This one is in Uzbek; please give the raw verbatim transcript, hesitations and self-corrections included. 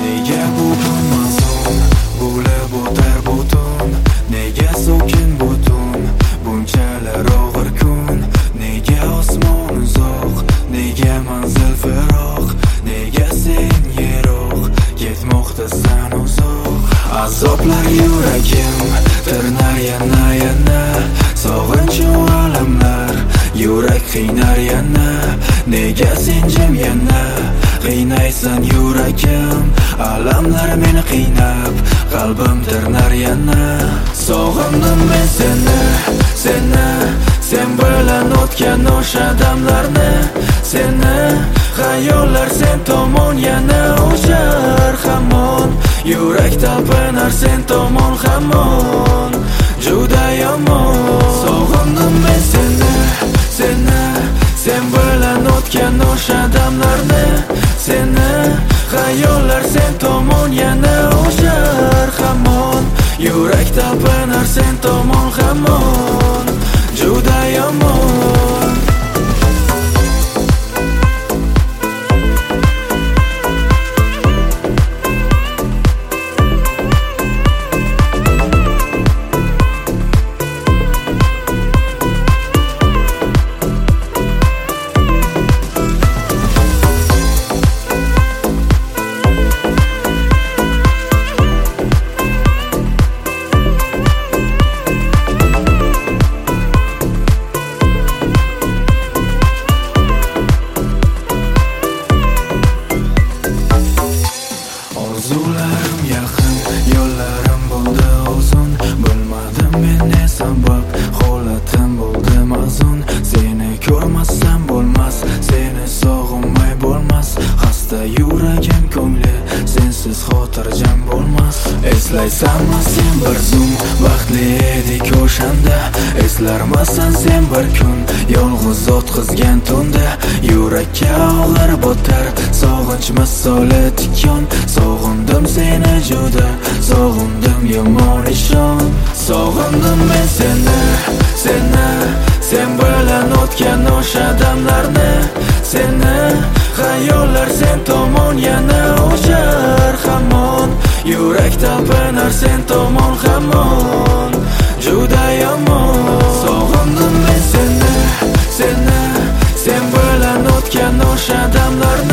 Nega bugun mazmun bo'lib o'tar butun, nega sokin butun bunchalar og'ir kun, nega osmon uzoq, nega manzil firoq, nega sen yiroq ketmoqdasan uzoq. Azoblar yuragim tirnar yana yana, sog'inch va alamlar yurak qiynar yana, nega sen jim yana qiynaysan yuragim, alamlar meni qiynab qalbim tirnar yana. Sog'indim men seni, seni, sen bilan o'tgan o'sha damlarni, seni xayollar sen tomon yana uchar hamon, yurak talpinar sen tomon hamon, juda yomon. Sog'indim men seni, seni, sen bilan o'tgan o'sha damlarni, seni xayollar sen tomon yana uchar hamon, yurak talpinar sen tomon hamon, juda yomon. Orzularim yaqin, yo'llarim bo'ldi uzun, bilmadim men ne sabab, holatim bo'ldi mazun. Seni ko'rmasam bo'lmas, seni sog'inmay bo'lmas, xasta yuragim ko'ngli sensiz xotirjam bo'lmas. Eslaysanmi sen bir zum baxtli edik o'shanda, eslarmisan sen bir kun yolg'iz o'tkazgan tunda, yurakka og'ir botar sog'inch misoli tikon. Sog'indim seni juda, sog'indim yomon ishon. Sog'indim men seni, seni, sen bilan o'tgan o'sha damlarni, seni xayollar sen tomon yana uchar hamon, yurak talpinar sen tomon hamon, juda yomon. Sog'indim men seni, seni, sen bilan o'tgan o'sha damlarni,